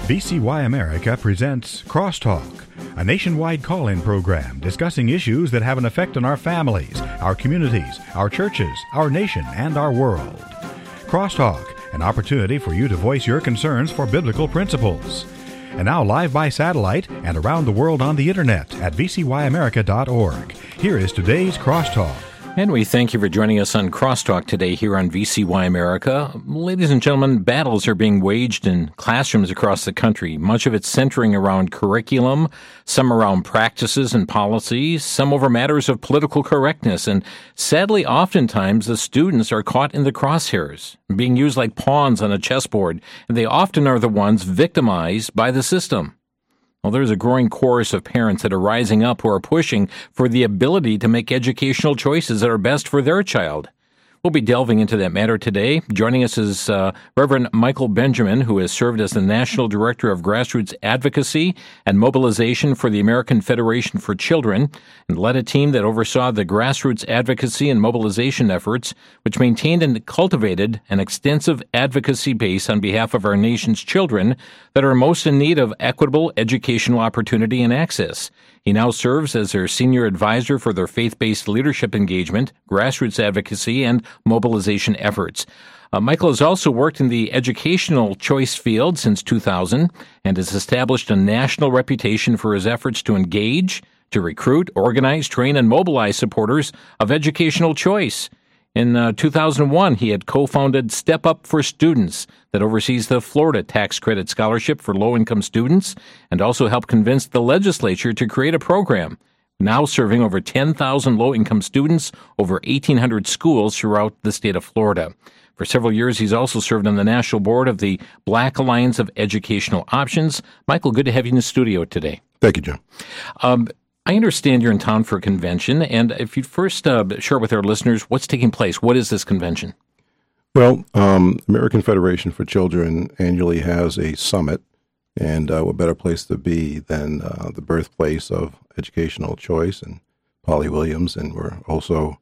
VCY America presents Crosstalk, a nationwide call-in program discussing issues that have an effect on our families, our communities, our churches, our nation, and our world. Crosstalk, an opportunity for you to voice your concerns for biblical principles. And now live by satellite and around the world on the internet at vcyamerica.org. Here is today's Crosstalk. And we thank you for joining us on Crosstalk today here on VCY America. Ladies and gentlemen, battles are being waged in classrooms across the country, much of it centering around curriculum, some around practices and policies, some over matters of political correctness. And sadly, oftentimes, the students are caught in the crosshairs, being used like pawns on a chessboard, and they often are the ones victimized by the system. Well, there's a growing chorus of parents that are rising up who are pushing for the ability to make educational choices that are best for their child. We'll be delving into that matter today. Joining us is Reverend Michael Benjamin, who has served as the National Director of Grassroots Advocacy and Mobilization for the American Federation for Children, and led a team that oversaw the grassroots advocacy and mobilization efforts, which maintained and cultivated an extensive advocacy base on behalf of our nation's children that are most in need of equitable educational opportunity and access. He now serves as their senior advisor for their faith-based leadership engagement, grassroots advocacy, and mobilization efforts. Michael has also worked in the educational choice field since 2000 and has established a national reputation for his efforts to engage, to recruit, organize, train, and mobilize supporters of educational choice. In 2001, he had co-founded Step Up for Students that oversees the Florida Tax Credit Scholarship for low-income students and also helped convince the legislature to create a program, now serving over 10,000 low-income students, over 1,800 schools throughout the state of Florida. For several years, he's also served on the national board of the Black Alliance of Educational Options. Michael, good to have you in the studio today. Thank you, Jim. I understand you're in town for a convention, and if you'd first share with our listeners what's taking place. What is this convention? Well, American Federation for Children annually has a summit, and what better place to be than the birthplace of educational choice and Polly Williams, and we're also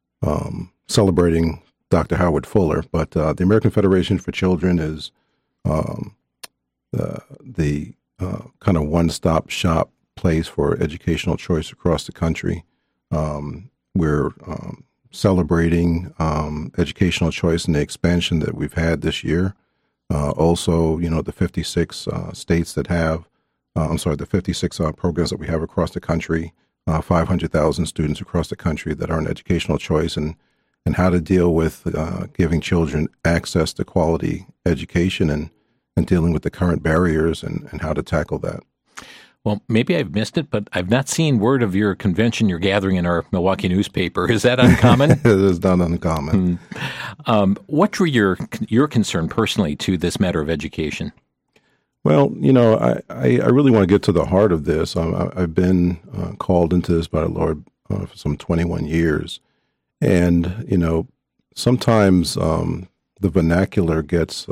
celebrating Dr. Howard Fuller. But the American Federation for Children is the kind of one-stop shop place for educational choice across the country. We're celebrating educational choice and the expansion that we've had this year. Also, the 56 states that have, the 56 programs that we have across the country, 500,000 students across the country that are in educational choice, and how to deal with giving children access to quality education and dealing with the current barriers and how to tackle that. Well, maybe I've missed it, but I've not seen word of your convention you're gathering in our Milwaukee newspaper. Is that uncommon? It is not uncommon. What drew your concern personally to this matter of education? Well, I really want to get to the heart of this. I've been called into this by the Lord for some 21 years. And, sometimes the vernacular gets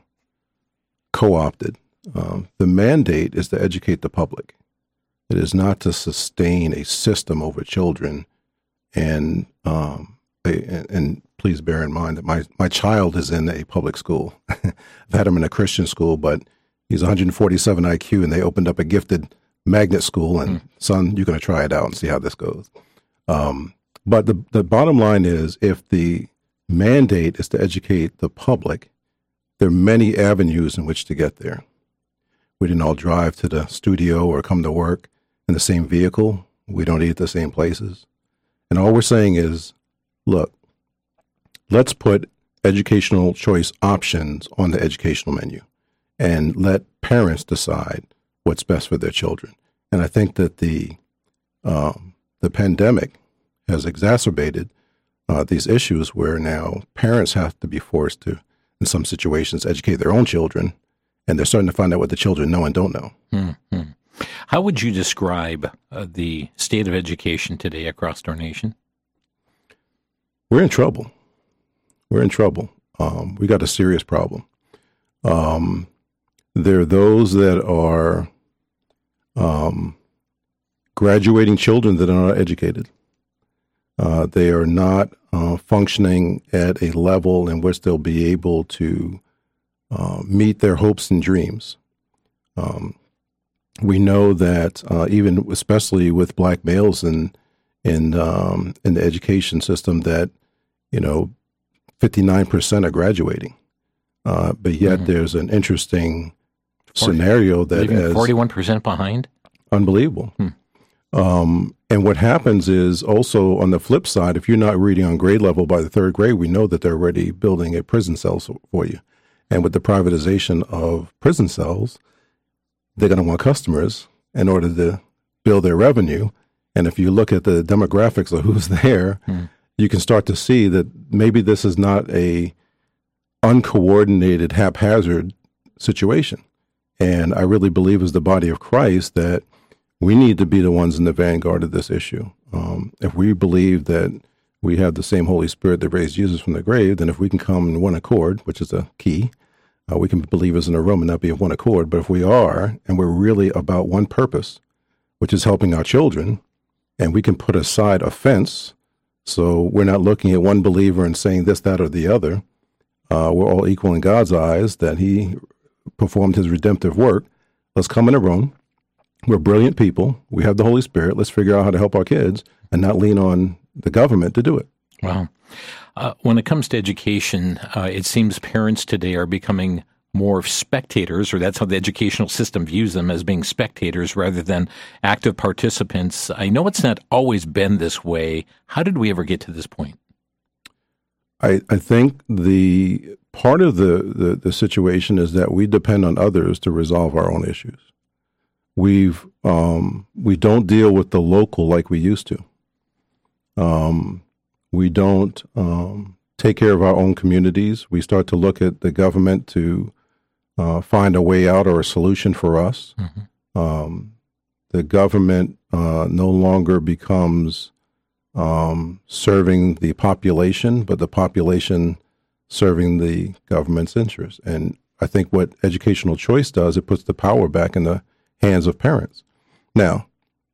co-opted. The mandate is to educate the public. It is not to sustain a system over children. And please bear in mind that my child is in a public school. I've had him in a Christian school, but he's 147 IQ, and they opened up a gifted magnet school. And son, you're going to try it out and see how this goes. But the bottom line is, if the mandate is to educate the public, there are many avenues in which to get there. We didn't all drive to the studio or come to work in the same vehicle. We don't eat at the same places. And all we're saying is, look, let's put educational choice options on the educational menu and let parents decide what's best for their children. And I think that the pandemic has exacerbated these issues where now parents have to be forced to, in some situations, educate their own children. And they're starting to find out what the children know and don't know. Mm-hmm. How would you describe the state of education today across our nation? We're in trouble. We got a serious problem. There are those that are graduating children that are not educated. They are not functioning at a level in which they'll be able to meet their hopes and dreams. We know that even especially with black males in the education system, that 59% are graduating, but yet there's an interesting scenario that is 41% behind. Unbelievable. And what happens is also on the flip side, if you're not reading on grade level by the third grade, we know that they're already building a prison cells for you. And with the privatization of prison cells, they're going to want customers in order to build their revenue. And if you look at the demographics of who's there, you can start to see that maybe this is not a uncoordinated, haphazard situation. And I really believe as the body of Christ that we need to be the ones in the vanguard of this issue. If we believe that we have the same Holy Spirit that raised Jesus from the grave, then if we can come in one accord, which is a key, we can be believers in a room and not be of one accord. But if we are, and we're really about one purpose, which is helping our children, and we can put aside offense, so we're not looking at one believer and saying this, that, or the other. We're all equal in God's eyes, that he performed his redemptive work. Let's come in a room. We're brilliant people. We have the Holy Spirit. Let's figure out how to help our kids and not lean on the government to do it. Wow. When it comes to education, it seems parents today are becoming more spectators, or that's how the educational system views them, as being spectators rather than active participants. I know it's not always been this way. How did we ever get to this point? I think the part of the situation is that we depend on others to resolve our own issues. We don't deal with the local like we used to. We don't take care of our own communities. We start to look at the government to find a way out or a solution for us. The government no longer becomes serving the population, but the population serving the government's interests. And I think what educational choice does, it puts the power back in the hands of parents. Now,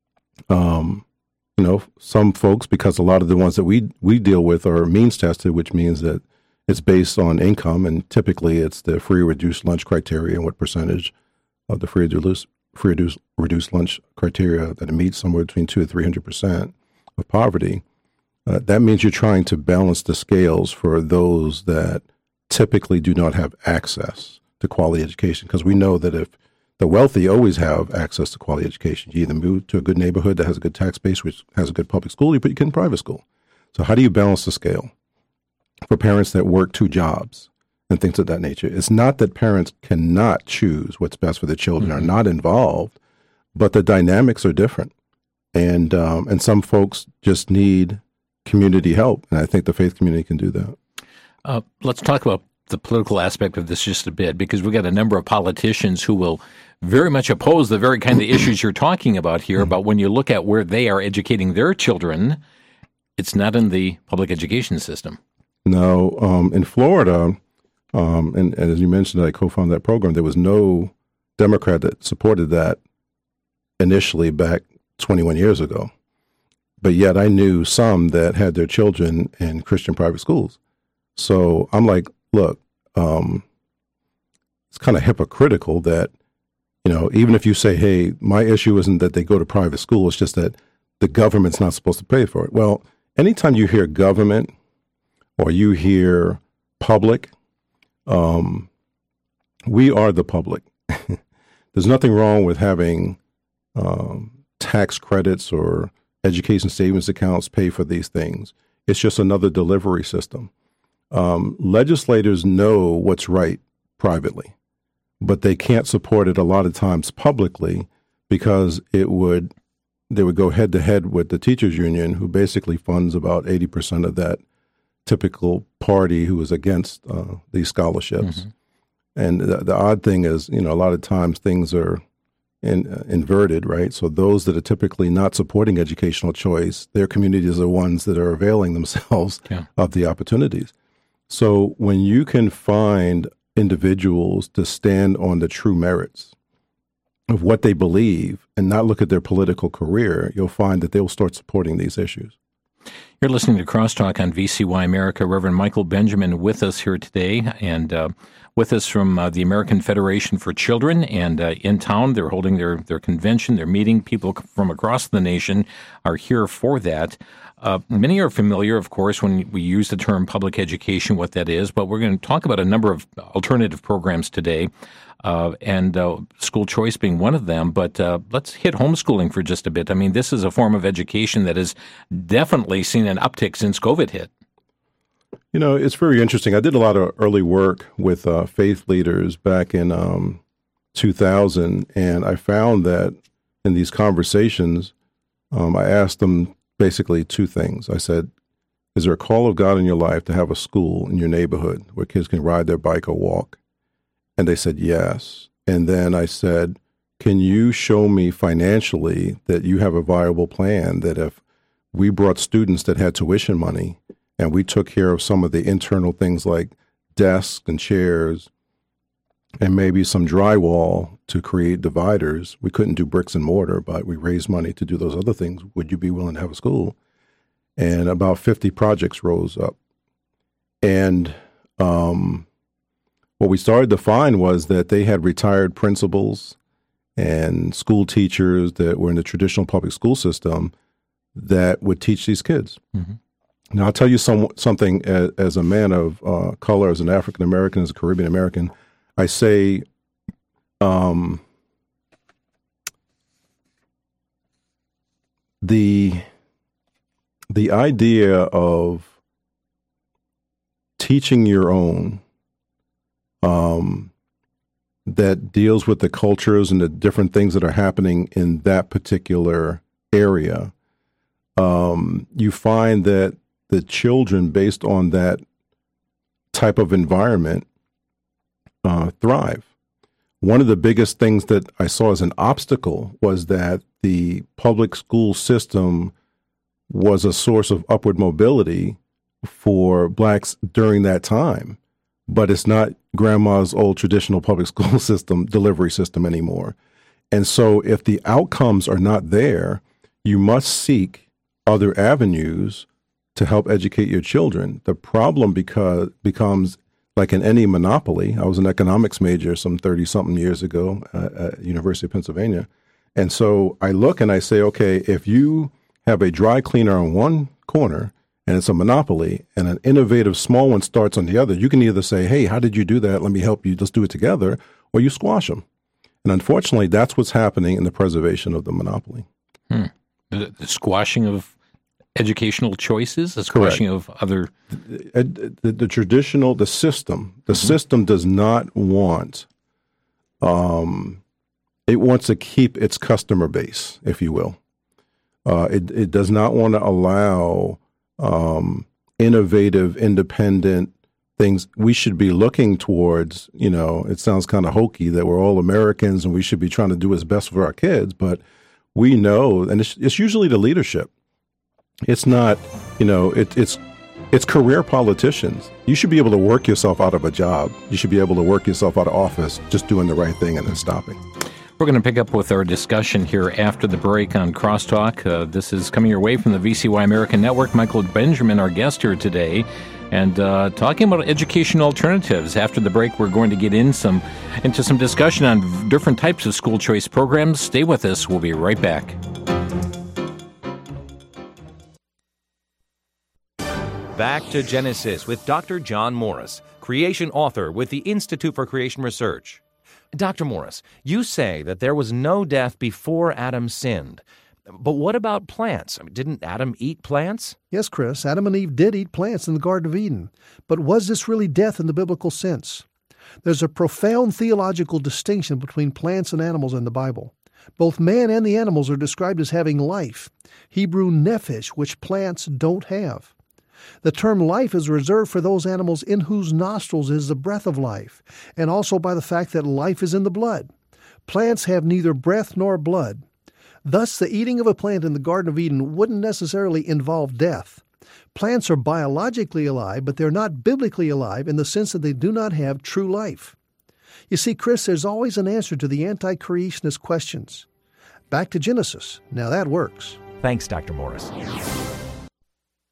some folks, because a lot of the ones that we deal with are means tested, which means that it's based on income, and typically it's the free reduced lunch criteria and what percentage of the free reduced lunch criteria that it meets, somewhere between 200 to 300% of poverty. That means you're trying to balance the scales for those that typically do not have access to quality education, because we know that if the wealthy always have access to quality education. You either move to a good neighborhood that has a good tax base, which has a good public school, you put your kid in private school. So how do you balance the scale for parents that work two jobs and things of that nature? It's not that parents cannot choose what's best for their children, are not involved, but the dynamics are different. And some folks just need community help, and I think the faith community can do that. Let's talk about the political aspect of this just a bit, because we've got a number of politicians who will very much oppose the very kind of issues you're talking about here. But when you look at where they are educating their children, it's not in the public education system. No, in Florida, and as you mentioned, I co-founded that program. There was no Democrat that supported that initially back 21 years ago. But yet I knew some that had their children in Christian private schools. So I'm like, look, it's kind of hypocritical that, even if you say, hey, my issue isn't that they go to private school, it's just that the government's not supposed to pay for it. Well, anytime you hear government or you hear public, we are the public. There's nothing wrong with having tax credits or education savings accounts pay for these things. It's just another delivery system. Legislators know what's right privately, but they can't support it a lot of times publicly because they would go head to head with the teachers union, who basically funds about 80% of that typical party who is against these scholarships. And the odd thing is, a lot of times things are inverted, right? So those that are typically not supporting educational choice, their communities are the ones that are availing themselves of the opportunities. So when you can find individuals to stand on the true merits of what they believe and not look at their political career, you'll find that they'll start supporting these issues. You're listening to Crosstalk on VCY America. Reverend Michael Benjamin with us here today, and with us from the American Federation for Children. And in town, they're holding their convention, their meeting. People from across the nation are here for that. Many are familiar, of course, when we use the term public education, what that is, but we're going to talk about a number of alternative programs today, and school choice being one of them. But let's hit homeschooling for just a bit. I mean, this is a form of education that has definitely seen an uptick since COVID hit. You know, it's very interesting. I did a lot of early work with faith leaders back in 2000, and I found that in these conversations, I asked them basically two things. I said, is there a call of God in your life to have a school in your neighborhood where kids can ride their bike or walk? And they said, yes. And then I said, can you show me financially that you have a viable plan, that if we brought students that had tuition money and we took care of some of the internal things like desks and chairs and maybe some drywall to create dividers. We couldn't do bricks and mortar, but we raised money to do those other things. Would you be willing to have a school? And about 50 projects rose up. And what we started to find was that they had retired principals and school teachers that were in the traditional public school system that would teach these kids. Mm-hmm. Now, I'll tell you something as a man of color, as an African American, as a Caribbean American. I say, the idea of teaching your own, that deals with the cultures and the different things that are happening in that particular area, you find that the children, based on that type of environment, thrive. One of the biggest things that I saw as an obstacle was that the public school system was a source of upward mobility for blacks during that time, but it's not grandma's old traditional public school system, delivery system anymore. And so if the outcomes are not there, you must seek other avenues to help educate your children. The problem becomes, like in any monopoly. I was an economics major some 30-something years ago at University of Pennsylvania. And so I look and I say, okay, if you have a dry cleaner on one corner and it's a monopoly and an innovative small one starts on the other, you can either say, hey, how did you do that? Let me help you. Let's do it together. Or you squash them. And unfortunately, that's what's happening in the preservation of the monopoly. The squashing of educational choices, the squashing of other... The traditional, the system does not want, it wants to keep its customer base, if you will. It does not want to allow innovative, independent things. We should be looking towards, it sounds kind of hokey that we're all Americans and we should be trying to do what's best for our kids, but we know, and it's usually the leadership. It's not, it's career politicians. You should be able to work yourself out of a job. You should be able to work yourself out of office just doing the right thing and then stopping. We're going to pick up with our discussion here after the break on Crosstalk. This is coming your way from the VCY American Network. Michael Benjamin, our guest here today, and talking about education alternatives. After the break, we're going to get into some discussion on different types of school choice programs. Stay with us. We'll be right back. Back to Genesis with Dr. John Morris, creation author with the Institute for Creation Research. Dr. Morris, you say that there was no death before Adam sinned. But what about plants? Didn't Adam eat plants? Yes, Chris, Adam and Eve did eat plants in the Garden of Eden. But was this really death in the biblical sense? There's a profound theological distinction between plants and animals in the Bible. Both man and the animals are described as having life, Hebrew nephesh, which plants don't have. The term life is reserved for those animals in whose nostrils is the breath of life, and also by the fact that life is in the blood. Plants have neither breath nor blood. Thus, the eating of a plant in the Garden of Eden wouldn't necessarily involve death. Plants are biologically alive, but they're not biblically alive in the sense that they do not have true life. You see, Chris, there's always an answer to the anti-creationist questions. Back to Genesis. Now that works. Thanks, Dr. Morris.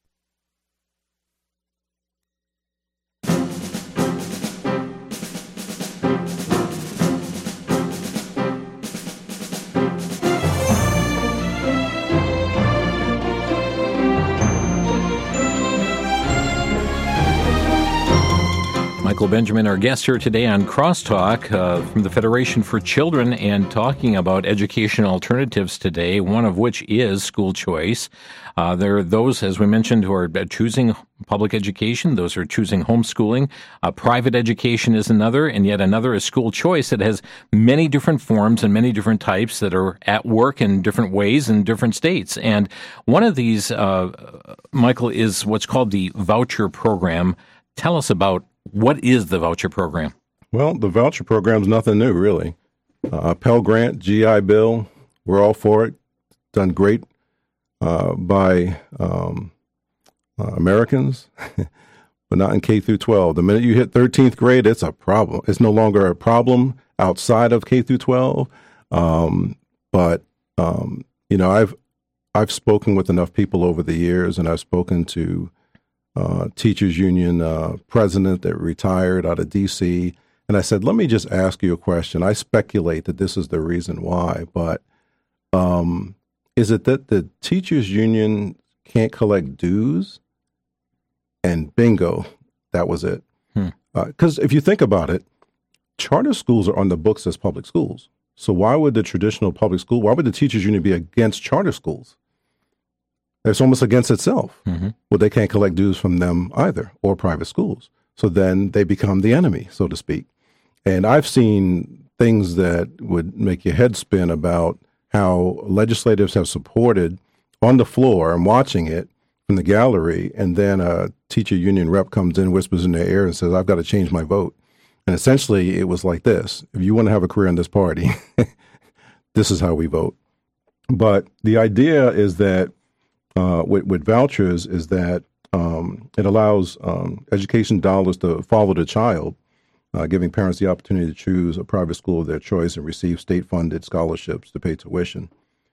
Michael Benjamin, our guest here today on Crosstalk from the Federation for Children, and talking about educational alternatives today, one of which is school choice. There are those, as we mentioned, who are choosing public education. Those who are choosing homeschooling. Private education is another, and yet another is school choice. It has many different forms and many different types that are at work in different ways in different states. And one of these, Michael, is what's called the voucher program. Tell us about what is the voucher program? Well, the voucher program is nothing new, really. Pell Grant, GI Bill, we're all for it. Done great by Americans, but not in K through 12. The minute you hit 13th grade, it's a problem. It's no longer a problem outside of K through 12. I've spoken with enough people over the years, and I've spoken to teachers union president that retired out of D.C., and I said, let me just ask you a question. I speculate that this is the reason why, but is it that the teachers union can't collect dues? And bingo, that was it. Because if you think about it, charter schools are on the books as public schools. So why would the traditional public school, why would the teachers union be against charter schools? It's almost against itself. Mm-hmm. Well, they can't collect dues from them either, or private schools. So then they become the enemy, so to speak. And I've seen things that would make your head spin about how legislators have supported on the floor. I'm watching it from the gallery, and then a teacher union rep comes in, whispers in their ear, and says, I've got to change my vote. And essentially, it was like this. If you want to have a career in this party, this is how we vote. But the idea is that with vouchers is that it allows education dollars to follow the child, giving parents the opportunity to choose a private school of their choice and receive state-funded scholarships to pay tuition.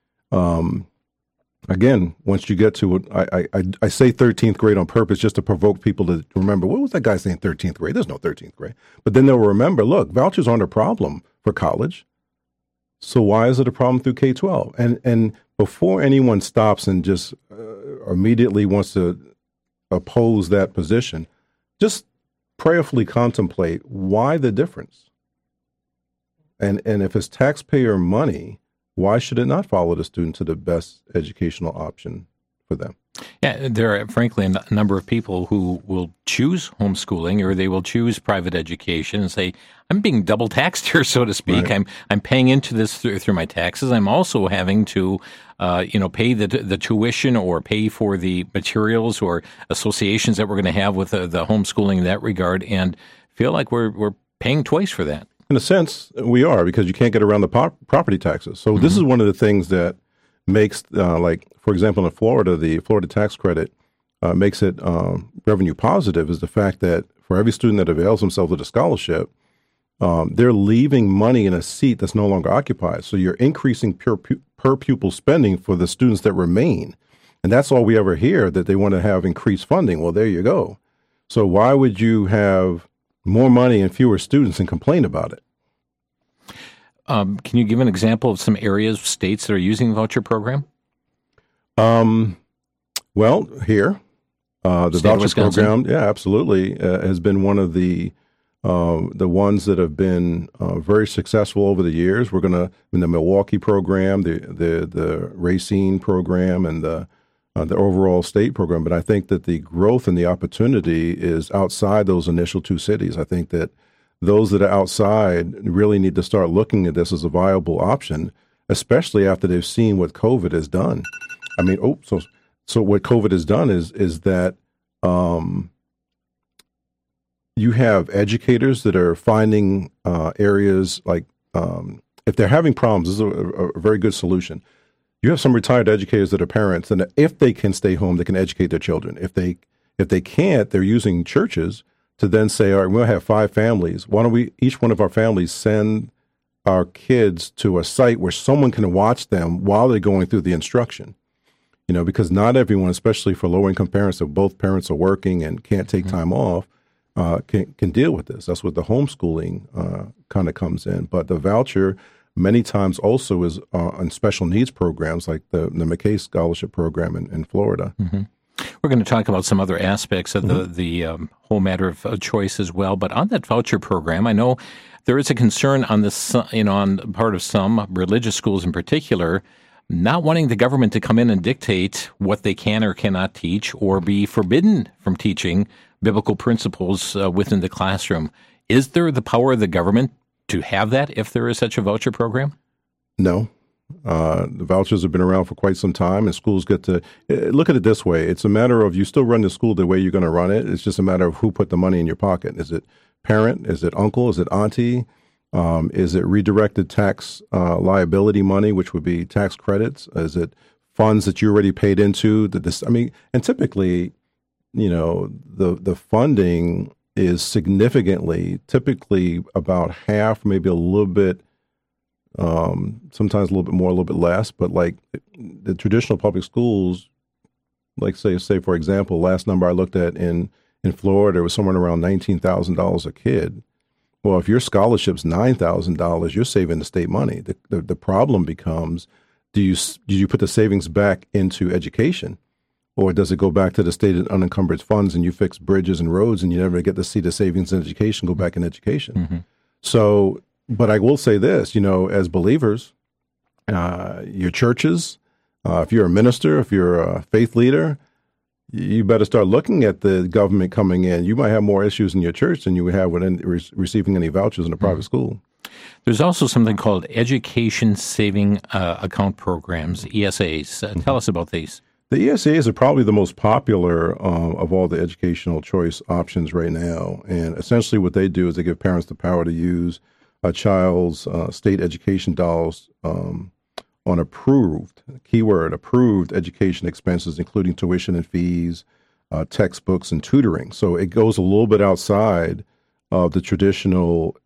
Again, once you get to it, I say 13th grade on purpose just to provoke people to remember, what was that guy saying 13th grade? There's no 13th grade. But then they'll remember, look, vouchers aren't a problem for college. So why is it a problem through K-12? And before anyone stops and just immediately wants to oppose that position, just prayerfully contemplate why the difference. And if it's taxpayer money, why should it not follow the student to the best educational option for them? Yeah, there are, frankly, a number of people who will choose homeschooling, or they will choose private education and say, I'm being double taxed here, so to speak. Right. I'm paying into this through my taxes. I'm also having to, pay the tuition or pay for the materials or associations that we're going to have with the homeschooling in that regard, and feel like we're paying twice for that. In a sense, we are, because you can't get around the property taxes. So this is one of the things that makes, for example, in Florida, the Florida tax credit makes it revenue positive, is the fact that for every student that avails themselves of the scholarship, they're leaving money in a seat that's no longer occupied. So you're increasing per pupil spending for the students that remain. And that's all we ever hear, that they want to have increased funding. Well, there you go. So why would you have more money and fewer students and complain about it? Can you give an example of some areas, states that are using the voucher program? Well, here, the voucher program, yeah, absolutely, has been one of the ones that have been very successful over the years. We're going to, in the Milwaukee program, the Racine program, and the overall state program. But I think that the growth and the opportunity is outside those initial two cities. I think that those that are outside really need to start looking at this as a viable option, especially after they've seen what COVID has done. I mean, so what COVID has done is that you have educators that are finding areas like if they're having problems, this is a very good solution. You have some retired educators that are parents, and if they can stay home, they can educate their children. If they can't, they're using churches to then say, all right, we'll have 5 families. Why don't we, each one of our families, send our kids to a site where someone can watch them while they're going through the instruction? Because not everyone, especially for low-income parents, if both parents are working and can't take time off, can deal with this. That's what the homeschooling kind of comes in. But the voucher many times also is on special needs programs like the McKay Scholarship Program in Florida. Mm-hmm. We're going to talk about some other aspects of the whole matter of choice as well. But on that voucher program, I know there is a concern on this, on the part of some religious schools in particular, not wanting the government to come in and dictate what they can or cannot teach or be forbidden from teaching biblical principles within the classroom. Is there the power of the government to have that if there is such a voucher program? No. The vouchers have been around for quite some time, and schools get to look at it this way. It's a matter of you still run the school the way you're going to run it. It's just a matter of who put the money in your pocket. Is it parent? Is it uncle? Is it auntie? Is it redirected tax liability money, which would be tax credits? Is it funds that you already paid into? And typically, the funding is significantly, typically about half, maybe a little bit, sometimes a little bit more, a little bit less. But like the traditional public schools, like say for example, last number I looked at in Florida, it was somewhere around $19,000 a kid. Well, if your scholarship's $9,000, you're saving the state money. The problem becomes, do you put the savings back into education, or does it go back to the state unencumbered funds and you fix bridges and roads and you never get to see the savings in education go back in education? Mm-hmm. So, but I will say this, as believers, your churches, if you're a minister, if you're a faith leader, you better start looking at the government coming in. You might have more issues in your church than you would have when receiving any vouchers in a private school. There's also something called Education Saving Account Programs, ESAs. Tell us about these. The ESAs are probably the most popular of all the educational choice options right now. And essentially what they do is they give parents the power to use a child's state education dollars on approved education expenses, including tuition and fees, textbooks, and tutoring. So it goes a little bit outside of the traditional,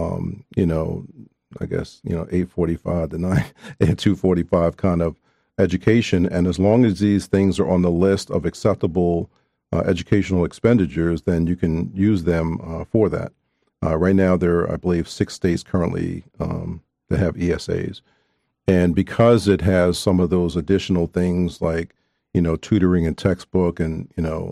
845 to 245 kind of education. And as long as these things are on the list of acceptable educational expenditures, then you can use them for that. Right now, there are, I believe, 6 states currently that have ESAs. And because it has some of those additional things like, tutoring and textbook and,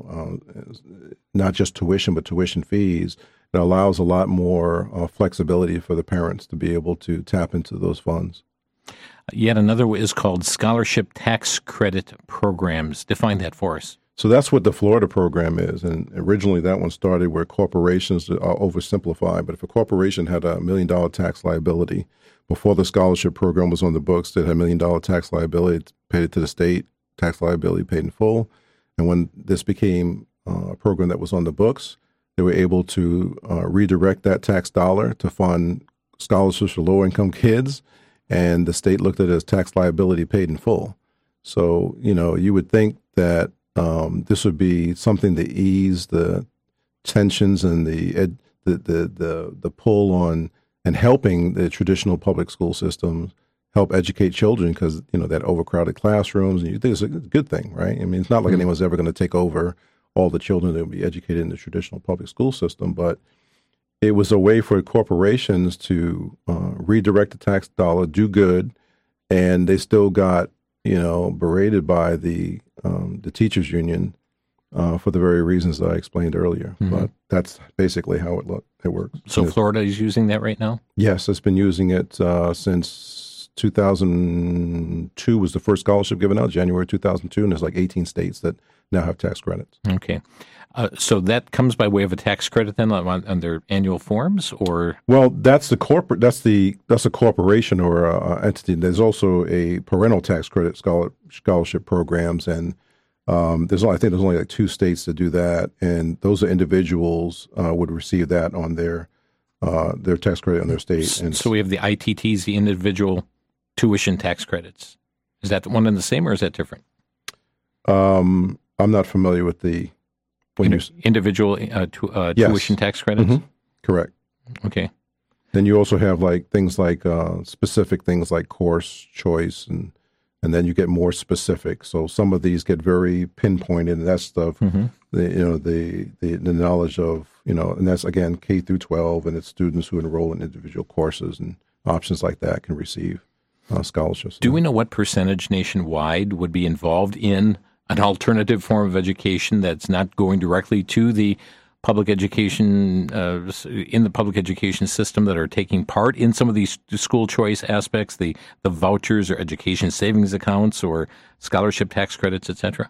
not just tuition, but tuition fees, it allows a lot more flexibility for the parents to be able to tap into those funds. Yet another is called scholarship tax credit programs. Define that for us. So that's what the Florida program is. And originally that one started where corporations are oversimplified. But if a corporation had $1 million tax liability, before the scholarship program was on the books, they had $1 million tax liability, paid it to the state, tax liability paid in full. And when this became a program that was on the books, they were able to redirect that tax dollar to fund scholarships for low-income kids, and the state looked at it as tax liability paid in full. So, you would think that this would be something to ease the tensions and the pull on and helping the traditional public school systems help educate children because, that overcrowded classrooms, and you think it's a good thing, right? I mean, it's not like anyone's ever going to take over all the children that will be educated in the traditional public school system, but it was a way for corporations to redirect the tax dollar, do good, and they still got, berated by the teachers union for the very reasons that I explained earlier. Mm-hmm. But that's basically how it works. So Florida is using that right now? Yes, it's been using it since 2002 was the first scholarship given out, January 2002, and there's like 18 states that now have tax credits. Okay. So that comes by way of a tax credit then on their annual forms, or? Well, that's a corporation or a entity. There's also a parental tax credit scholarship programs, and there's only like 2 states that do that, and those are individuals would receive that on their tax credit on their state. And so we have the ITTs, the individual tuition tax credits. Is that one and the same, or is that different? I'm not familiar with the individual tuition tax credits. Mm-hmm. Correct. Okay. Then you also have like things like specific things like course choice, and then you get more specific. So some of these get very pinpointed, and that stuff. Mm-hmm. The knowledge of and that's again K through 12, and it's students who enroll in individual courses and options like that can receive scholarships. Do we know what percentage nationwide would be involved in an alternative form of education that's not going directly to the public education, in the public education system, that are taking part in some of these school choice aspects, the vouchers or education savings accounts or scholarship tax credits, et cetera?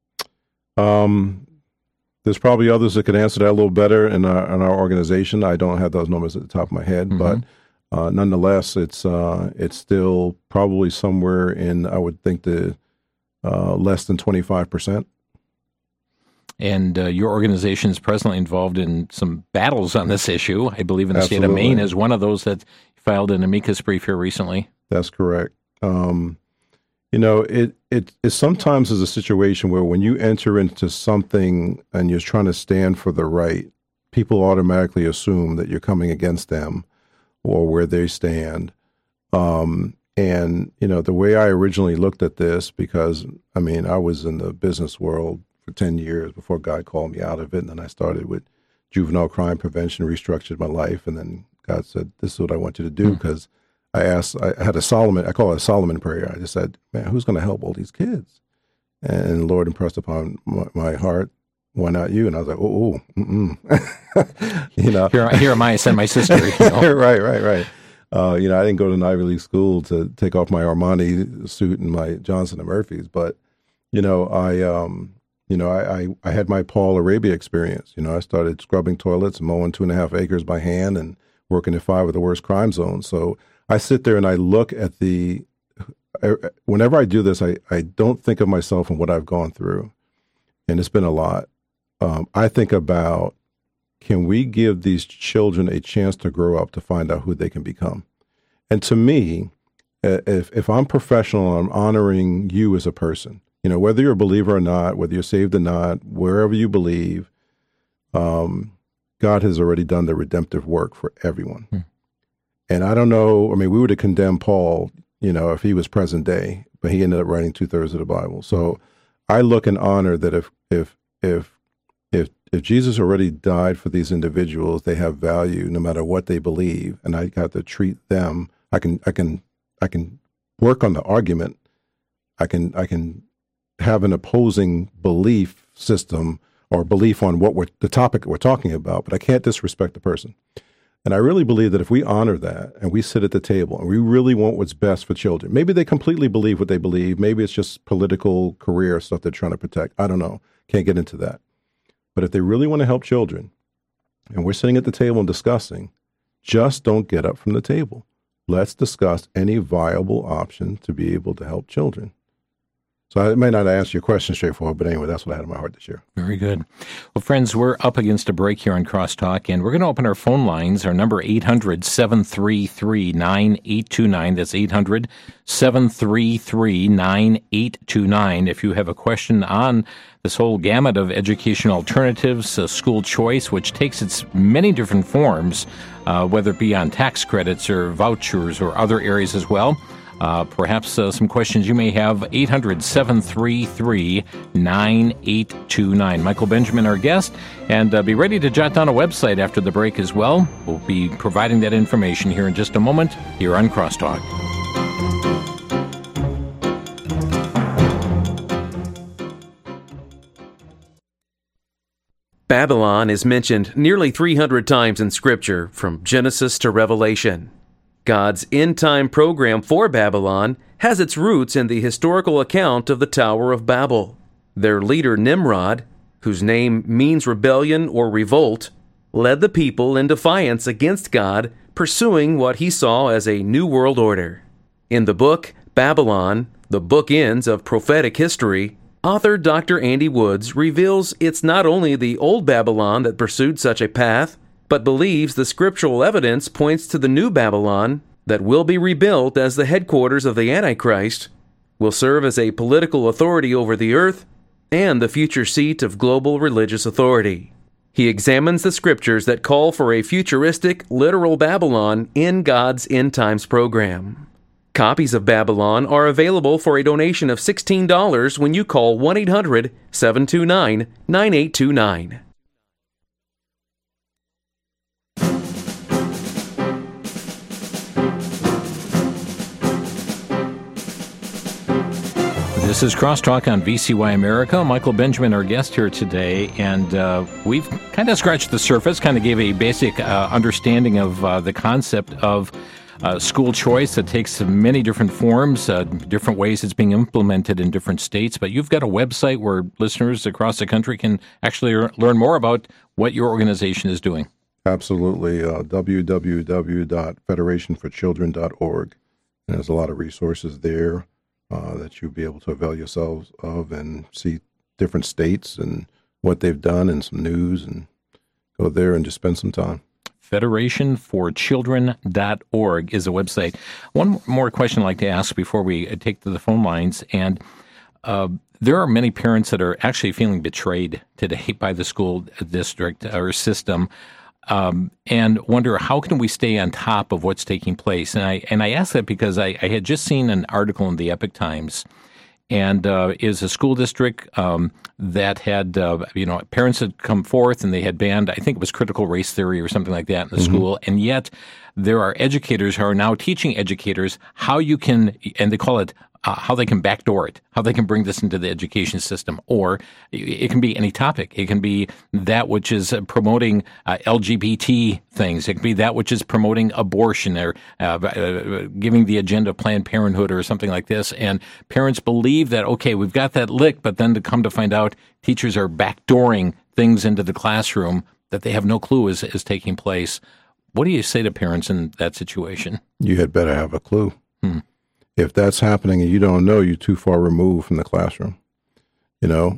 There's probably others that could answer that a little better in our organization. I don't have those numbers at the top of my head, but nonetheless, it's still probably somewhere in, I would think, the less than 25%. And your organization is presently involved in some battles on this issue. I believe in the Absolutely. state of Maine is one of those that filed an amicus brief here recently. That's correct. It sometimes is a situation where when you enter into something and you're trying to stand for the right, people automatically assume that you're coming against them or where they stand. And, the way I originally looked at this, because, I was in the business world for 10 years before God called me out of it. And then I started with juvenile crime prevention, restructured my life. And then God said, this is what I want you to do. Because I had I call it a Solomon prayer. I just said, man, who's going to help all these kids? And the Lord impressed upon my heart, why not you? And I was like, Here am I, send my sister. Right. I didn't go to an Ivy League school to take off my Armani suit and my Johnson & Murphy's, but, I had my Paul Arabia experience. I started scrubbing toilets, mowing 2.5 acres by hand, and working in 5 of the worst crime zones. So I sit there and I look at whenever I do this, I don't think of myself and what I've gone through. And it's been a lot. I think about, can we give these children a chance to grow up to find out who they can become? And to me, if I'm professional, I'm honoring you as a person. Whether you're a believer or not, whether you're saved or not, wherever you believe, God has already done the redemptive work for everyone. And I don't know, we would have condemned Paul, if he was present day, but he ended up writing 2/3 of the Bible. So I look and honor that if Jesus already died for these individuals, they have value no matter what they believe, and I got to treat them. I can work on the argument. I can have an opposing belief system or belief on the topic we're talking about, but I can't disrespect the person. And I really believe that if we honor that and we sit at the table and we really want what's best for children, maybe they completely believe what they believe. Maybe it's just political career stuff they're trying to protect. I don't know. Can't get into that. But if they really want to help children and we're sitting at the table and discussing, just don't get up from the table. Let's discuss any viable option to be able to help children. So I may not answer your question straightforward, but anyway, that's what I had in my heart this year. Very good. Well, friends, we're up against a break here on Crosstalk, and we're going to open our phone lines. Our number 800-733-9829. That's 800-733-9829. If you have a question on this whole gamut of education alternatives, school choice, which takes its many different forms, whether it be on tax credits or vouchers or other areas as well. Perhaps some questions you may have, 800-733-9829. Michael Benjamin, our guest, and be ready to jot down a website after the break as well. We'll be providing that information here in just a moment here on Crosstalk. Babylon is mentioned nearly 300 times in Scripture, from Genesis to Revelation. God's end-time program for Babylon has its roots in the historical account of the Tower of Babel. Their leader Nimrod, whose name means rebellion or revolt, led the people in defiance against God, pursuing what he saw as a new world order. In the book Babylon, the bookends of prophetic history, author Dr. Andy Woods reveals it's not only the old Babylon that pursued such a path, but believes the scriptural evidence points to the new Babylon that will be rebuilt as the headquarters of the Antichrist, will serve as a political authority over the earth, and the future seat of global religious authority. He examines the scriptures that call for a futuristic, literal Babylon in God's end times program. Copies of Babylon are available for a donation of $16 when you call 1-800-729-9829. This is Crosstalk on VCY America. Michael Benjamin, our guest here today, and we've kind of scratched the surface, kind of gave a basic understanding of the concept of school choice that takes many different forms, different ways it's being implemented in different states. But you've got a website where listeners across the country can actually learn more about what your organization is doing. Absolutely. www.federationforchildren.org. And there's a lot of resources there that you'll be able to avail yourselves of and see different states and what they've done and some news, and go there and just spend some time. Federationforchildren.org is a website. One more question I'd like to ask before we take to the phone lines. And there are many parents that are actually feeling betrayed today by the school district or system, and wonder, how can we stay on top of what's taking place? And I ask that because I had just seen an article in the Epic Times, and is a school district that had, parents had come forth and they had banned, I think it was critical race theory or something like that in the school, and yet there are educators who are now teaching educators how you can, and they call it how they can backdoor it, how they can bring this into the education system. Or it can be any topic. It can be that which is promoting LGBT things. It can be that which is promoting abortion, or giving the agenda of Planned Parenthood or something like this. And parents believe that, okay, we've got that licked, but then to come to find out teachers are backdooring things into the classroom that they have no clue is taking place. What do you say to parents in that situation? You had better have a clue. If that's happening and you don't know, you're too far removed from the classroom. You've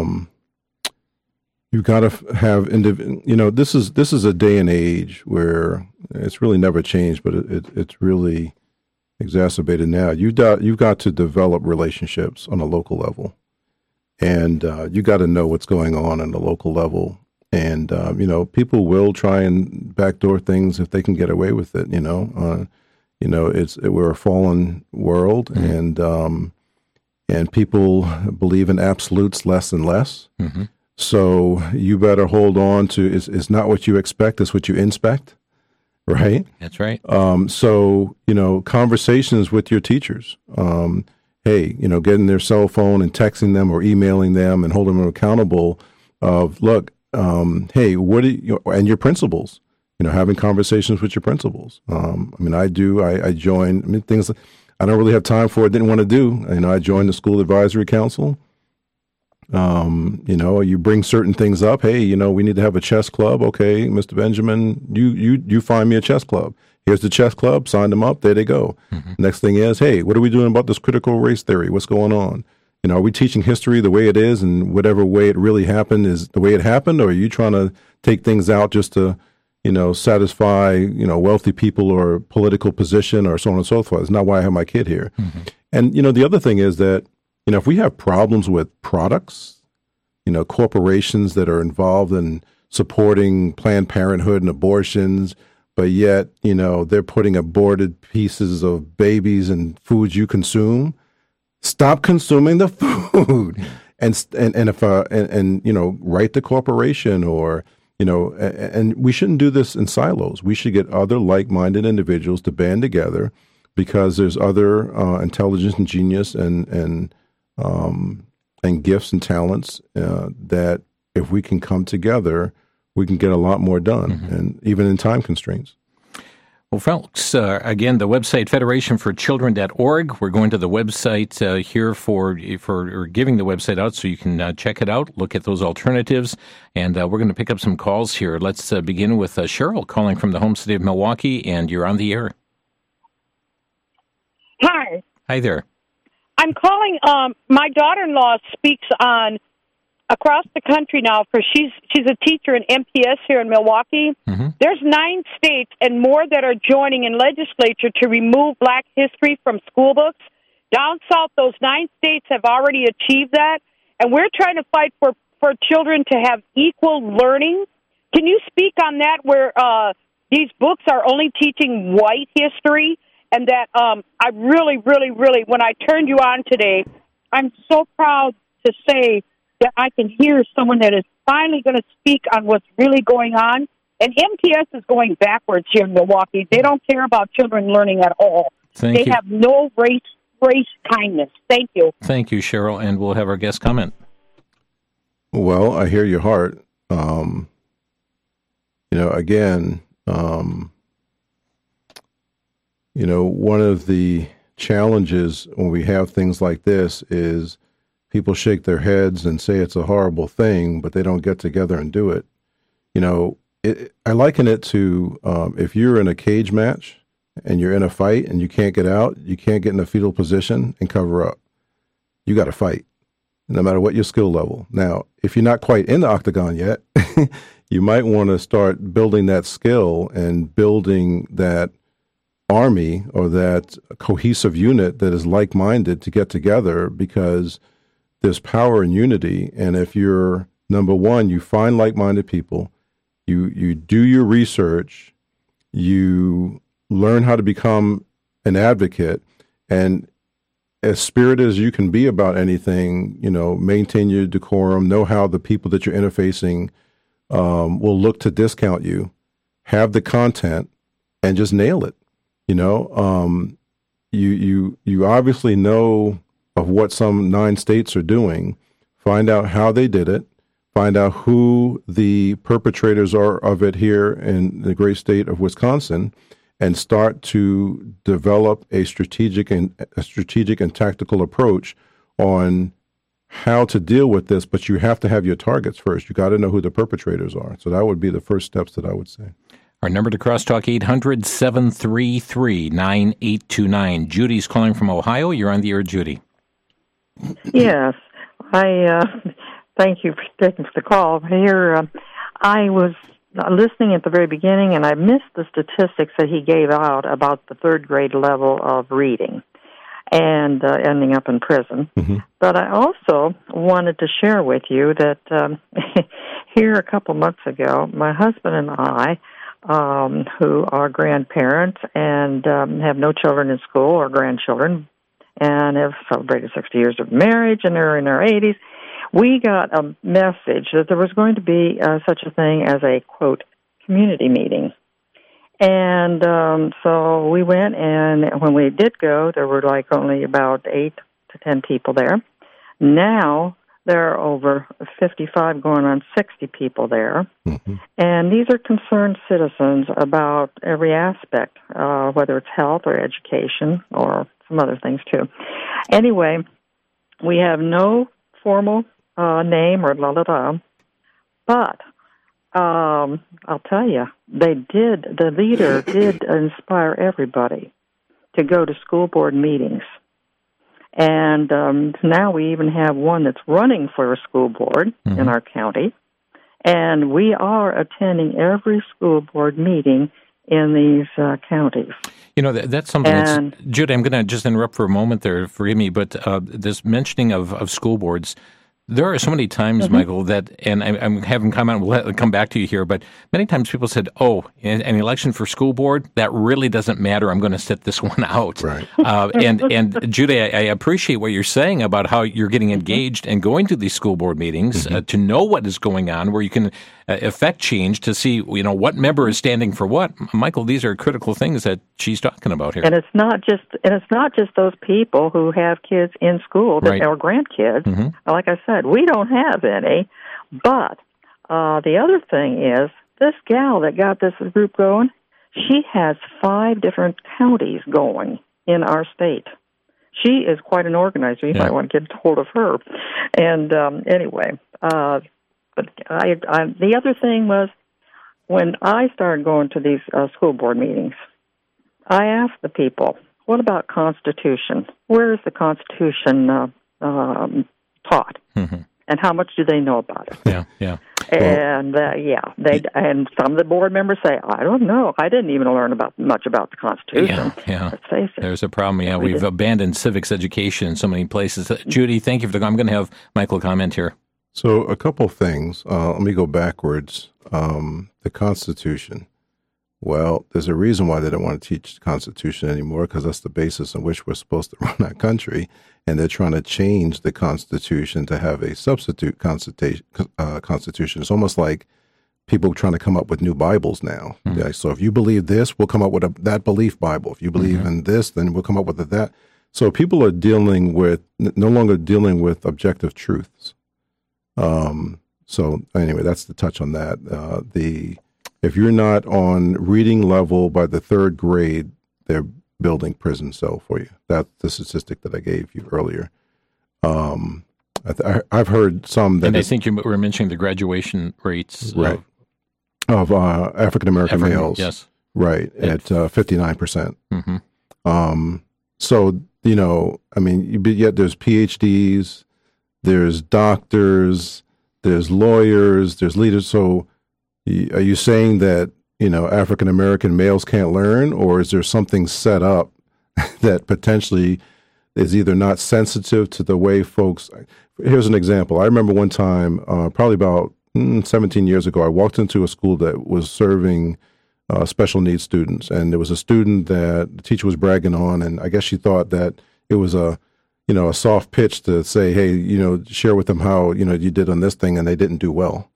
got to have this is a day and age where it's really never changed, but it's really exacerbated now. You've got to develop relationships on a local level, and you got to know what's going on the local level. And people will try and backdoor things if they can get away with it. We're a fallen world, and people believe in absolutes less and less. Mm-hmm. So you better hold on to it's not what you expect, it's what you inspect, right? That's right. So conversations with your teachers. Getting their cell phone and texting them or emailing them and holding them accountable. Look, hey, what do you, and your principals. Having conversations with your principals. I joined things I don't really have time for. I didn't want to do. I joined the school advisory council. You bring certain things up. Hey, we need to have a chess club. Okay, Mr. Benjamin, you find me a chess club. Here's the chess club. Sign them up. There they go. Mm-hmm. Next thing is, hey, what are we doing about this critical race theory? What's going on? Are we teaching history the way it is, and whatever way it really happened is the way it happened, or are you trying to take things out just to satisfy, wealthy people or political position or so on and so forth? It's not why I have my kid here. Mm-hmm. And, the other thing is that, if we have problems with products, corporations that are involved in supporting Planned Parenthood and abortions, but yet, they're putting aborted pieces of babies in foods you consume, stop consuming the food and write the corporation or, and we shouldn't do this in silos. We should get other like-minded individuals to band together, because there's other intelligence and genius and gifts and talents that if we can come together, we can get a lot more done, and even in time constraints. Well, folks, again, the website, federationforchildren.org. We're going to the website here for giving the website out so you can check it out, look at those alternatives, and we're going to pick up some calls here. Let's begin with Cheryl calling from the home city of Milwaukee, and you're on the air. Hi. Hi there. I'm calling. My daughter-in-law speaks on across the country now. She's a teacher in MPS here in Milwaukee. Mm-hmm. There's 9 states and more that are joining in legislature to remove Black history from school books. Down south, those 9 states have already achieved that, and we're trying to fight for children to have equal learning. Can you speak on that, where these books are only teaching white history, and that I really, really, really, when I turned you on today, I'm so proud to say that I can hear someone that is finally going to speak on what's really going on. And MTS is going backwards here in Milwaukee. They don't care about children learning at all. They have no race grace, kindness. Thank you. Thank you, Cheryl, and we'll have our guest comment. Well, I hear your heart. Again, one of the challenges when we have things like this is people shake their heads and say it's a horrible thing, but they don't get together and do it. I liken it to if you're in a cage match and you're in a fight and you can't get out, you can't get in a fetal position and cover up. You got to fight, no matter what your skill level. Now, if you're not quite in the octagon yet, you might want to start building that skill and building that army or that cohesive unit that is like-minded to get together, because there's power in unity. And if you're, number one, you find like-minded people, you do your research, you learn how to become an advocate, and as spirited as you can be about anything, maintain your decorum, know how the people that you're interfacing will look to discount you, have the content, and just nail it. You obviously know of what some 9 states are doing. Find out how they did it. Find out who the perpetrators are of it here in the great state of Wisconsin, and start to develop a strategic and tactical approach on how to deal with this. But you have to have your targets first. You got to know who the perpetrators are. So that would be the first steps that I would say. Our number to crosstalk, 800-733-9829. Judy's calling from Ohio. You're on the air, Judy. Yes. Thank you for taking the call. Here, I was listening at the very beginning, and I missed the statistics that he gave out about the 3rd grade level of reading and ending up in prison. Mm-hmm. But I also wanted to share with you that here a couple months ago, my husband and I, who are grandparents and have no children in school or grandchildren, and have celebrated 60 years of marriage, and they're in their 80s, we got a message that there was going to be such a thing as a, quote, community meeting. And so we went, and when we did go, there were like only about 8 to 10 people there. Now there are over 55 going on 60 people there. Mm-hmm. And these are concerned citizens about every aspect, whether it's health or education or some other things too. Anyway, we have no formal name or but I'll tell you, the leader did inspire everybody to go to school board meetings. And now we even have one that's running for a school board mm-hmm. in our county. And we are attending every school board meeting in these counties. That's something Judy, I'm going to just interrupt for a moment there, forgive me, but this mentioning of school boards, there are so many times, mm-hmm. Michael, that, and I'm having comment, we'll come back to you here, but many times people said, an election for school board, that really doesn't matter. I'm going to sit this one out. Right. And Judy, I appreciate what you're saying about how you're getting engaged and going to these school board meetings mm-hmm. To know what is going on, where you can affect change, to see, what member is standing for what. Michael, these are critical things that she's talking about here. And it's not just those people who have kids in school that or grandkids. Mm-hmm. Like I said, we don't have any. But the other thing is, this gal that got this group going, she has 5 different counties going in our state. She is quite an organizer. You might want to get a hold of her. And anyway, but the other thing was, when I started going to these school board meetings, I asked the people, what about Constitution? Where is the Constitution taught? Mm-hmm. And how much do they know about it? Yeah. And and some of the board members say, I don't know. I didn't even learn much about the Constitution. Yeah. Let's face it. There's a problem. Yeah, we've abandoned civics education in so many places. Judy, thank you for I'm going to have Michael comment here. So a couple things. Let me go backwards. The Constitution. Well, there's a reason why they don't want to teach the Constitution anymore, because that's the basis on which we're supposed to run our country. And they're trying to change the Constitution to have a substitute Constitution. It's almost like people trying to come up with new Bibles now. Mm-hmm. So if you believe this, we'll come up with that belief Bible. If you believe mm-hmm. in this, then we'll come up with that. So people are no longer dealing with objective truths. So anyway, that's the touch on that. If you're not on reading level by the third grade, they're building prison cell for you. That's the statistic that I gave you earlier. I've heard some that... And I think you were mentioning the graduation rates. Right. Of African-American males. Yes. Right, at 59%. Mm-hmm. So, yet there's PhDs, there's doctors, there's lawyers, there's leaders. So are you saying that, African-American males can't learn, or is there something set up that potentially is either not sensitive to the way folks... Here's an example. I remember one time, probably about 17 years ago, I walked into a school that was serving special needs students, and there was a student that the teacher was bragging on, and I guess she thought that it was a soft pitch to say, hey, share with them how, you did on this thing, and they didn't do well.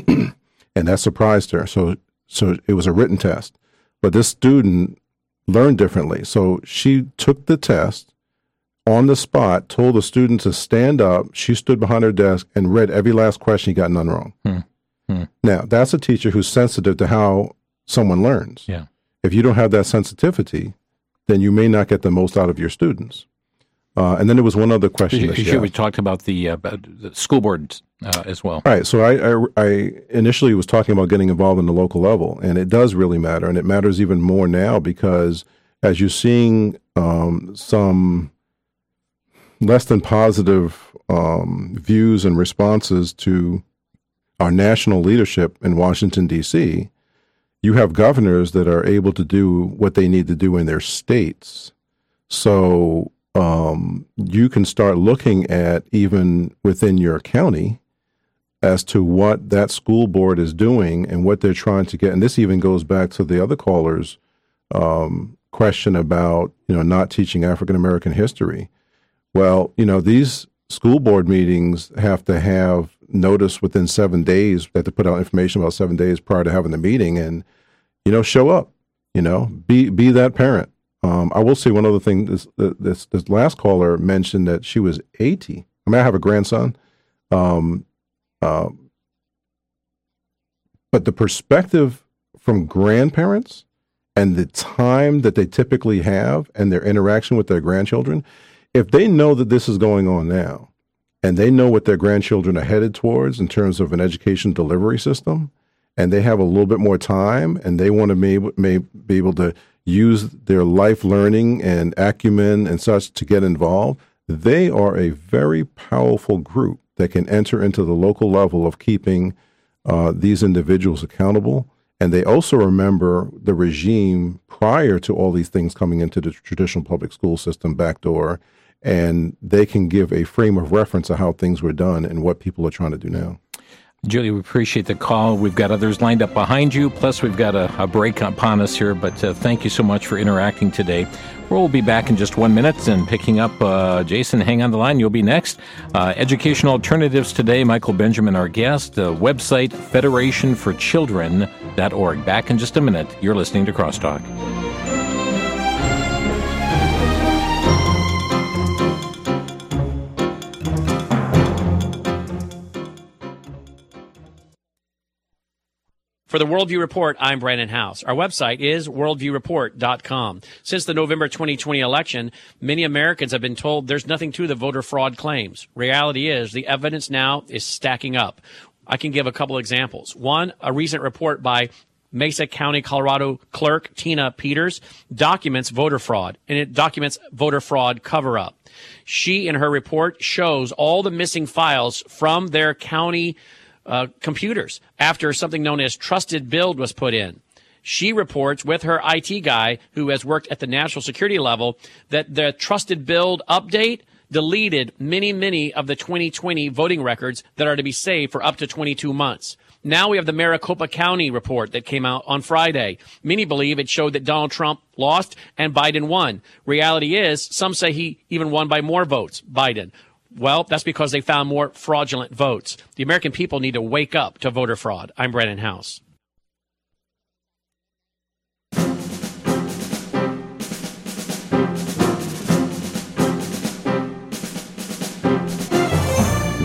And that surprised her. So it was a written test. But this student learned differently. So she took the test on the spot, told the student to stand up. She stood behind her desk and read every last question. He got none wrong. Now, that's a teacher who's sensitive to how someone learns. Yeah. If you don't have that sensitivity, then you may not get the most out of your students. And then there was one other question. We talked about the school board as well. Right. So I initially was talking about getting involved in the local level, and it does really matter, and it matters even more now because as you're seeing some less than positive views and responses to our national leadership in Washington, D.C., you have governors that are able to do what they need to do in their states. So you can start looking at even within your county as to what that school board is doing and what they're trying to get. And this even goes back to the other caller's question about, not teaching African-American history. Well, these school board meetings have to have notice within 7 days. They have to put out information about 7 days prior to having the meeting and, show up, be that parent. I will say one other thing. This last caller mentioned that she was 80. I have a grandson. But the perspective from grandparents and the time that they typically have and their interaction with their grandchildren, if they know that this is going on now and they know what their grandchildren are headed towards in terms of an education delivery system, and they have a little bit more time and they want to may be able to use their life learning and acumen and such to get involved, they are a very powerful group that can enter into the local level of keeping these individuals accountable. And they also remember the regime prior to all these things coming into the traditional public school system backdoor, and they can give a frame of reference of how things were done and what people are trying to do now. Julia, we appreciate the call. We've got others lined up behind you, plus we've got a break upon us here, but thank you so much for interacting today. We'll be back in just 1 minute and picking up, Jason, hang on the line, you'll be next. Educational Alternatives today, Michael Benjamin, our guest, website federationforchildren.org. Back in just a minute. You're listening to Crosstalk. For the Worldview Report, I'm Brandon House. Our website is worldviewreport.com. Since the November 2020 election, many Americans have been told there's nothing to the voter fraud claims. Reality is the evidence now is stacking up. I can give a couple examples. One, a recent report by Mesa County, Colorado clerk Tina Peters documents voter fraud, and it documents voter fraud cover-up. She, in her report, shows all the missing files from their county computers after something known as trusted build was put in. She reports with her IT guy who has worked at the national security level that the trusted build update deleted many of the 2020 voting records that are to be saved for up to 22 months. Now we have the Maricopa County report that came out on Friday. Many believe it showed that Donald Trump lost and Biden won. Reality is, some say he even won by more votes, Biden. Well, that's because they found more fraudulent votes. The American people need to wake up to voter fraud. I'm Brandon House.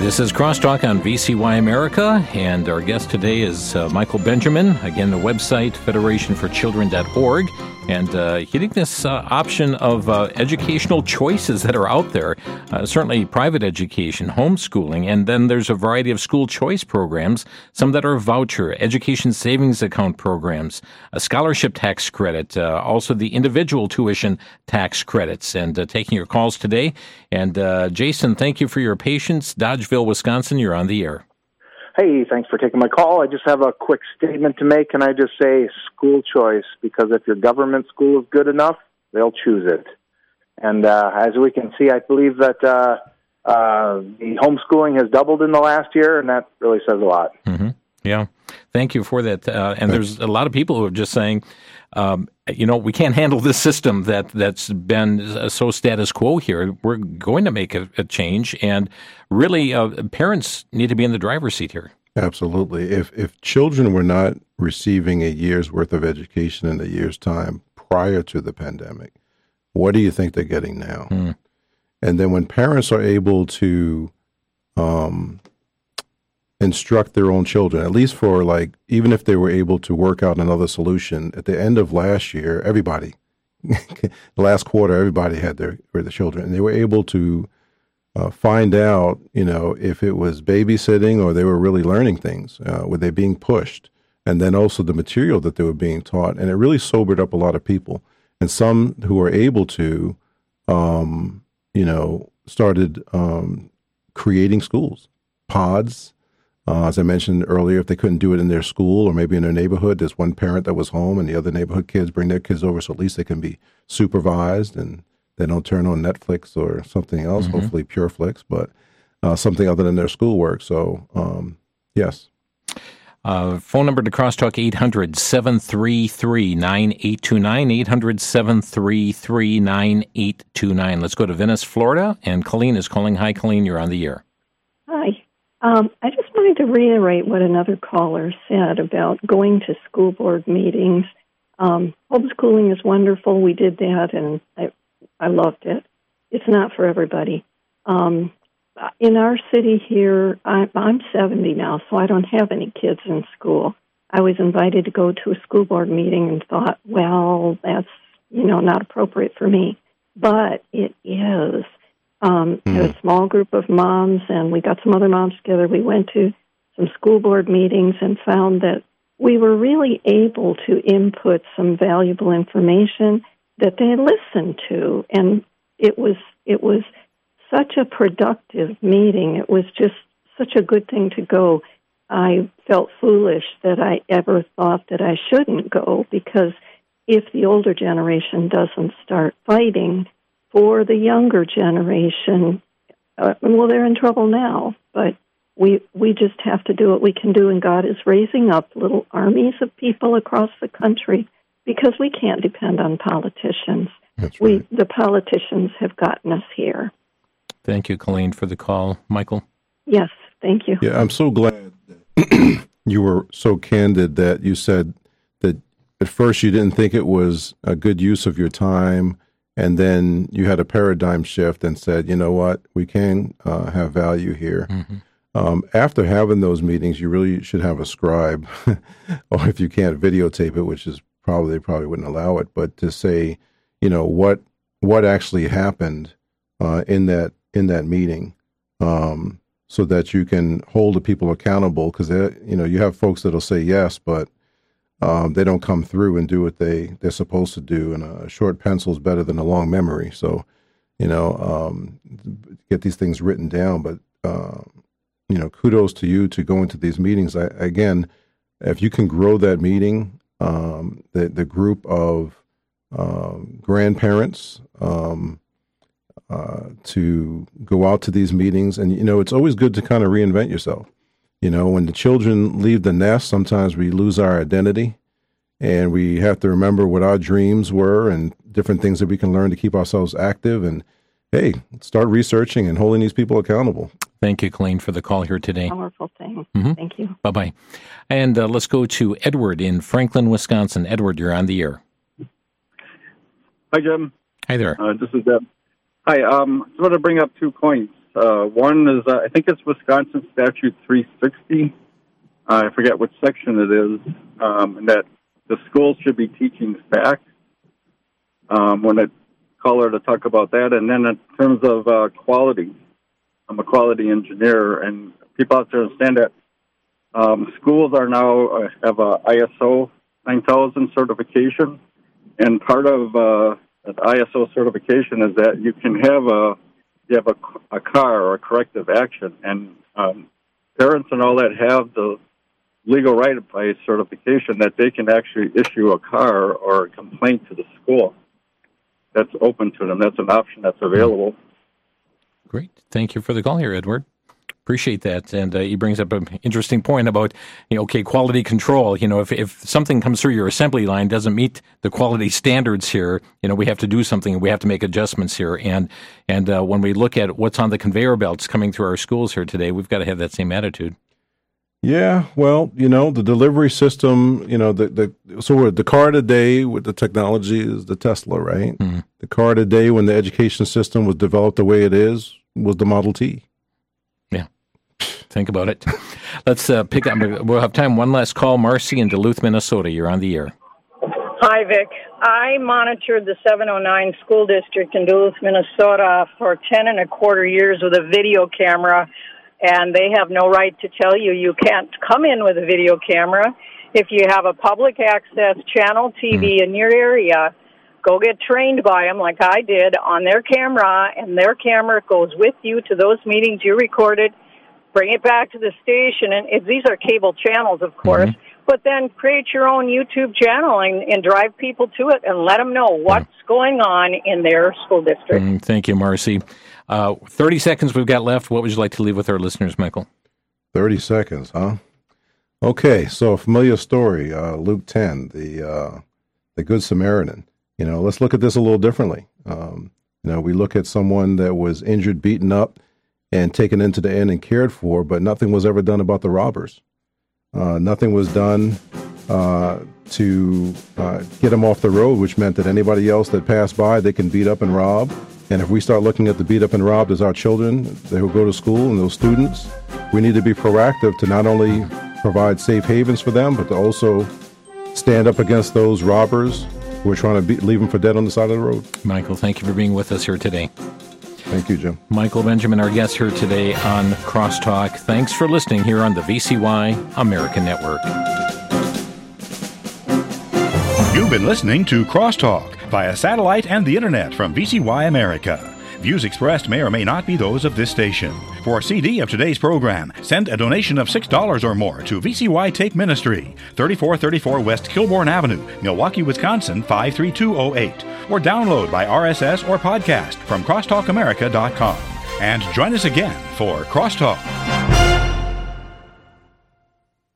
This is Crosstalk on VCY America, and our guest today is Michael Benjamin. Again, the website, federationforchildren.org, and hitting this option of educational choices that are out there, certainly private education, homeschooling, and then there's a variety of school choice programs, some that are voucher, education savings account programs, a scholarship tax credit, also the individual tuition tax credits, and taking your calls today. And Jason, thank you for your patience. Dodgeville, Wisconsin, you're on the air. Hey, thanks for taking my call. I just have a quick statement to make. Can I just say school choice? Because if your government school is good enough, they'll choose it. And as we can see, I believe that the homeschooling has doubled in the last year, and that really says a lot. Mm-hmm. Yeah. Thank you for that. And there's a lot of people who are just saying, we can't handle this system that's been so status quo here. We're going to make a change, and really, parents need to be in the driver's seat here. Absolutely. If children were not receiving a year's worth of education in a year's time prior to the pandemic, what do you think they're getting now? And then when parents are able to instruct their own children, at least for even if they were able to work out another solution at the end of last year, everybody, the last quarter, everybody had their children, and they were able to find out, if it was babysitting or they were really learning things, were they being pushed, and then also the material that they were being taught, and it really sobered up a lot of people, and some who were able to, started creating schools, pods. As I mentioned earlier, if they couldn't do it in their school or maybe in their neighborhood, there's one parent that was home and the other neighborhood kids bring their kids over, so at least they can be supervised and they don't turn on Netflix or something else, hopefully PureFlix, but something other than their schoolwork. So, yes. Phone number to Crosstalk, 800-733-9829, 800-733-9829. Let's go to Venice, Florida, and Colleen is calling. Hi, Colleen, you're on the air. Hi. I just wanted to reiterate what another caller said about going to school board meetings. Homeschooling is wonderful. We did that, and I loved it. It's not for everybody. In our city here, I'm 70 now, so I don't have any kids in school. I was invited to go to a school board meeting and thought, well, that's not appropriate for me. But it is. A small group of moms, and we got some other moms together. We went to some school board meetings and found that we were really able to input some valuable information that they listened to, and it was such a productive meeting. It was just such a good thing to go. I felt foolish that I ever thought that I shouldn't go, because if the older generation doesn't start fighting for the younger generation, they're in trouble now, but we just have to do what we can do, and God is raising up little armies of people across the country, because we can't depend on politicians. That's right. The politicians have gotten us here. Thank you, Colleen, for the call. Michael? Yes, thank you. Yeah, I'm so glad that you were so candid that you said that at first you didn't think it was a good use of your time, and then you had a paradigm shift and said, you know what, we can have value here. After having those meetings, you really should have a scribe, or if you can't videotape it, which is they probably wouldn't allow it, but to say, what actually happened in that meeting, so that you can hold the people accountable, because you have folks that'll say yes, but they don't come through and do what they're supposed to do, and a short pencil is better than a long memory. So, get these things written down. But kudos to you to go into these meetings. Again, if you can grow that meeting, the group of grandparents to go out to these meetings, and it's always good to kind of reinvent yourself. When the children leave the nest, sometimes we lose our identity, and we have to remember what our dreams were and different things that we can learn to keep ourselves active. And, hey, start researching and holding these people accountable. Thank you, Colleen, for the call here today. Powerful thing. Thank you. Bye-bye. And let's go to Edward in Franklin, Wisconsin. Edward, you're on the air. Hi, Jim. Hi there. This is Deb. Hi. I just want to bring up 2 points. One is, I think it's Wisconsin Statute 360. I forget which section it is, and that the schools should be teaching facts. When I call her to talk about that. And then in terms of quality, I'm a quality engineer, and people have to understand that schools are now have a ISO 9000 certification, and part of the ISO certification is that you can have a car or a corrective action, and parents and all that have the legal right by certification that they can actually issue a car or a complaint to the school. That's open to them. That's an option that's available. Great. Thank you for the call here, Edward. Appreciate that. And he brings up an interesting point about, quality control. If something comes through your assembly line doesn't meet the quality standards here, we have to do something. We have to make adjustments here. And when we look at what's on the conveyor belts coming through our schools here today, we've got to have that same attitude. Yeah, well, the delivery system, the car today with the technology is the Tesla, right? Mm-hmm. The car today when the education system was developed the way it is was the Model T. Yeah, think about it. Let's pick up. We'll have time. One last call. Marcy in Duluth, Minnesota. You're on the air. Hi, Vic. I monitored the 709 school district in Duluth, Minnesota for 10 and a quarter years with a video camera. And they have no right to tell you can't come in with a video camera. If you have a public access channel TV in your area, go get trained by them like I did on their camera, and their camera goes with you to those meetings you recorded, bring it back to the station. And these are cable channels, of course, but then create your own YouTube channel and drive people to it and let them know what's going on in their school district. Thank you, Marcy. 30 seconds we've got left. What would you like to leave with our listeners, Michael? 30 seconds, huh? Okay, so a familiar story, Luke 10, the Good Samaritan. Let's look at this a little differently. We look at someone that was injured, beaten up, and taken into the inn and cared for, but nothing was ever done about the robbers. Nothing was done to get them off the road, which meant that anybody else that passed by, they can beat up and rob. And if we start looking at the beat up and robbed as our children, they will go to school, and those students, we need to be proactive to not only provide safe havens for them, but to also stand up against those robbers who are trying to leave them for dead on the side of the road. Michael, thank you for being with us here today. Thank you, Jim. Michael Benjamin, our guest here today on Crosstalk. Thanks for listening here on the VCY American Network. You've been listening to Crosstalk via satellite and the internet from VCY America. Views expressed may or may not be those of this station. For a CD of today's program, send a donation of $6 or more to VCY Take Ministry, 3434 West Kilbourne Avenue, Milwaukee, Wisconsin, 53208, or download by RSS or podcast from crosstalkamerica.com. And join us again for Crosstalk.